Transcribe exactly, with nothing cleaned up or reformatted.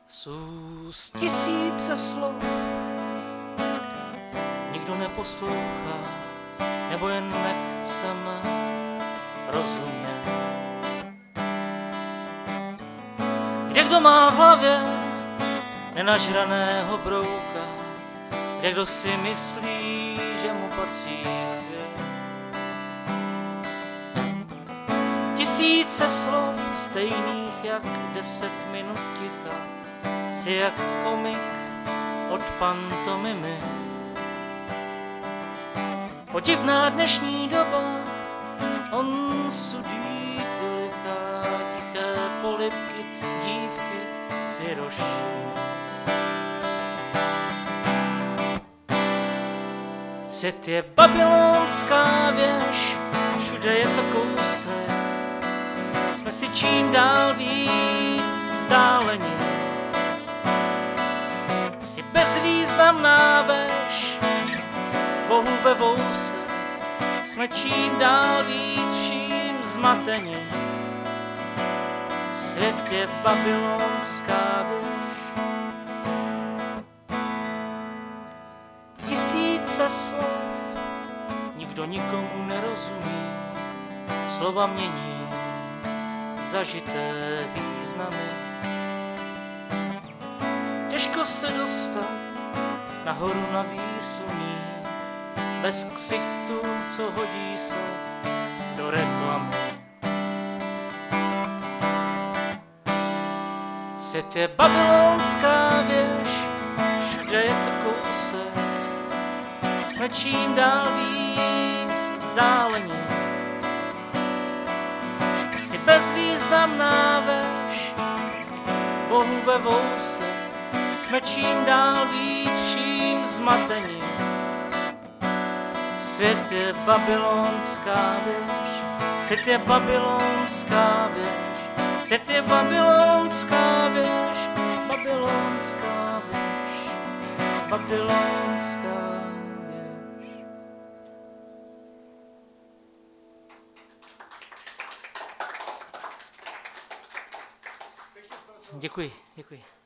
Jsou z tisíce slov, nikdo neposlouchá, nebo jen nechceme rozumět. Kde kdo má v hlavě nenažraného brouka, kde kdo si myslí, že mu patří svět. Tisíce slov stejných jak deset minut ticha, si jak komik od pantomimy. Podivná dnešní doba, on sudí ty lichá, tiché polibky, dívky z Hirošimy. Svět je babylonská věž, všude je to kousek, jsme si čím dál víc vzdáleni. Jsi bezvýznamná věž, Bohu ve vousech, jsme čím dál víc vším zmateni. Svět je babylonská věž. Tisíce slov, nikdo nikomu nerozumí, slova mění zažité významy. Těžko se dostat nahoru na výsuní, bez ksichtu, co hodí se do reklamy. Svět je babylonská věž, všude je to kousek, jsme čím dál víc vzdáleni. Jsi bezvýznamná věž, Bohu ve vousech, jsme čím dál víc vším zmateni. Svět je babylonská věž, svět je babylonská věž, svět je babylonská věž, babylonská věž, babylonská věž. Děkuji, děkuji.